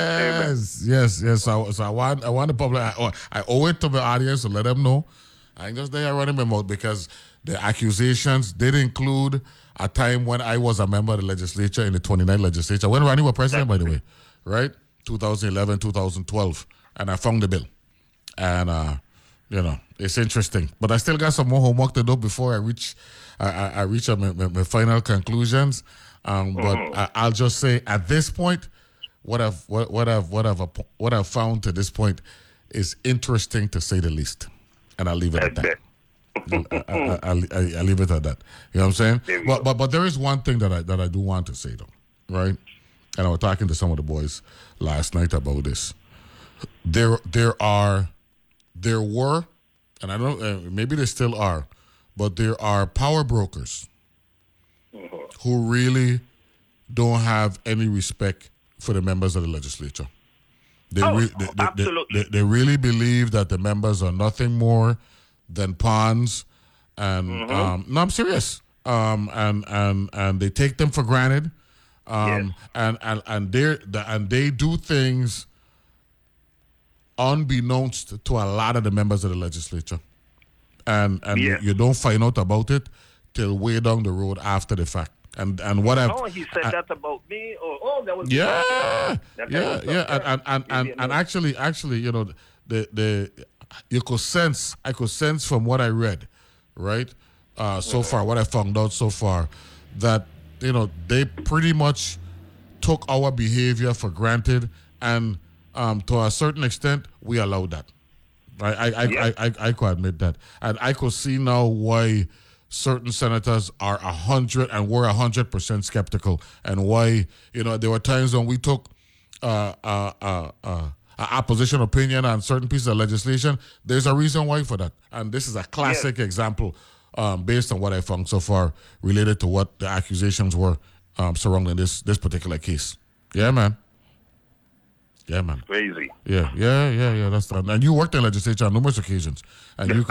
Yes. So I want the public. I owe it to the audience to let them know. I ain't just there running my mouth because the accusations did include a time when I was a member of the legislature in the 29th legislature. When Ronnie was president, by the way, right? 2011, 2012. And I found the bill. And, it's interesting. But I still got some more homework to do before I reach my final conclusions. But I'll just say at this point, what I've found to this point is interesting to say the least. And I'll leave it at that. I'll leave it at that. You know what I'm saying? But there is one thing that I do want to say though, right? And I was talking to some of the boys last night about this. There are there were, and I don't, maybe there still are, but there are power brokers who really don't have any respect for the members of the legislature. Absolutely. They really believe that the members are nothing more than pawns, and no, I'm serious. And they take them for granted, and they do things unbeknownst to a lot of the members of the legislature, and you don't find out about it till way down the road after the fact. And what he said that about me, or that was and actually, you know, I could sense from what I read, right? So far, what I found out so far, that, you know, they pretty much took our behavior for granted, and to a certain extent, we allowed that. I could admit that, and I could see now why certain senators are 100 and were 100% skeptical, and why, you know, there were times when we took opposition opinion on certain pieces of legislation. There's a reason why for that, and this is a classic example, based on what I found so far, related to what the accusations were surrounding this particular case. Yeah, man. Crazy. Yeah. That's that. And you worked in legislature on numerous occasions, and you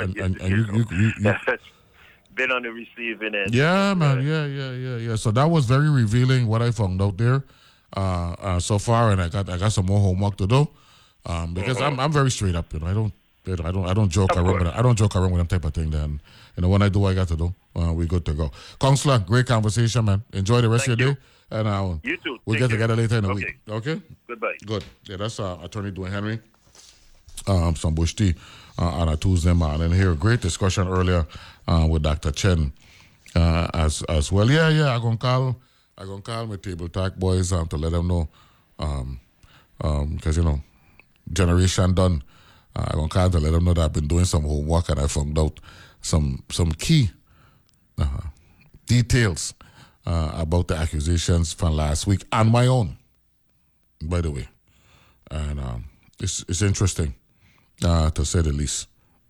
been on the receiving end. Yeah, man. Yeah. So that was very revealing what I found out there so far, and I got some more homework to do, because I'm very straight up. You know, I don't joke around. I don't joke around with them type of thing. Then, you know, when I do what I got to do, we good to go. Counselor, great conversation, man. Enjoy the rest of your day, and you too. We'll get together later in the week. Okay. Goodbye. Good. Yeah, that's Attorney Dwayne Henry. Some Bush Tea on a Tuesday morning here. Great discussion earlier with Dr. Chen as well. Yeah. I'm gonna call my table talk boys to let them know, because, you know, generation done. I'm gonna call to let them know that I've been doing some homework, and I found out some key details about the accusations from last week on my own, by the way, and it's interesting, to say the least.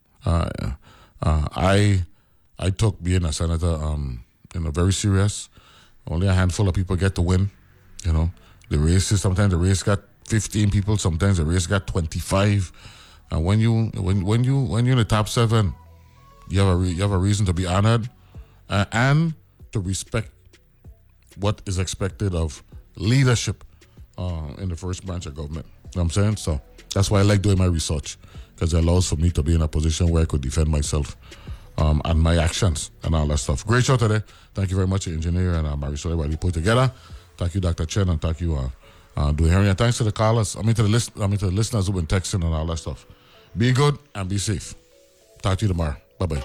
I took being a senator very serious. Only a handful of people get to win. You know, the races, sometimes the race got 15 people, sometimes the race got 25. And when you're in the top 7, you have a reason to be honored and to respect what is expected of leadership in the first branch of government. You know what I'm saying? So that's why I like doing my research, because it allows for me to be in a position where I could defend myself and my actions and all that stuff. Great show today. Thank you very much, engineer and Marisol, everybody put together. Thank you, Dr. Chen, and thank you, Dwayne Henry. And thanks to the callers. To the listeners who've been texting and all that stuff. Be good and be safe. Talk to you tomorrow. Bye-bye.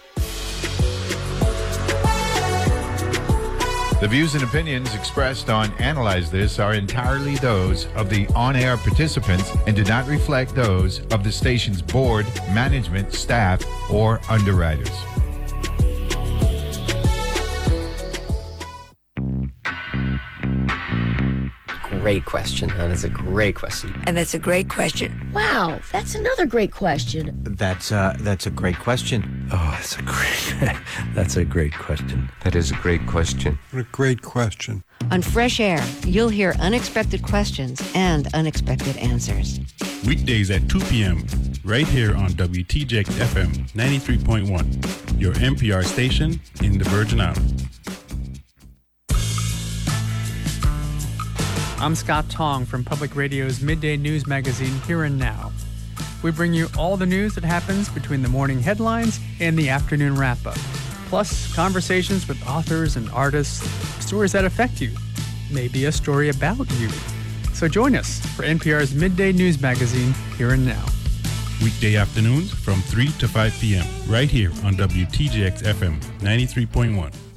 The views and opinions expressed on Analyze This are entirely those of the on-air participants and do not reflect those of the station's board, management, staff, or underwriters. Great question. That is a great question. And that's a great question. Wow, that's another great question. That's a great question. Oh, that's a great question. That is a great question. What a great question. On Fresh Air, you'll hear unexpected questions and unexpected answers. Weekdays at 2 p.m. right here on WTJX FM 93.1, your NPR station in the Virgin Islands. I'm Scott Tong from Public Radio's Midday News Magazine, Here and Now. We bring you all the news that happens between the morning headlines and the afternoon wrap-up, plus conversations with authors and artists, stories that affect you, maybe a story about you. So join us for NPR's Midday News Magazine, Here and Now. Weekday afternoons from 3 to 5 p.m. right here on WTJX FM 93.1.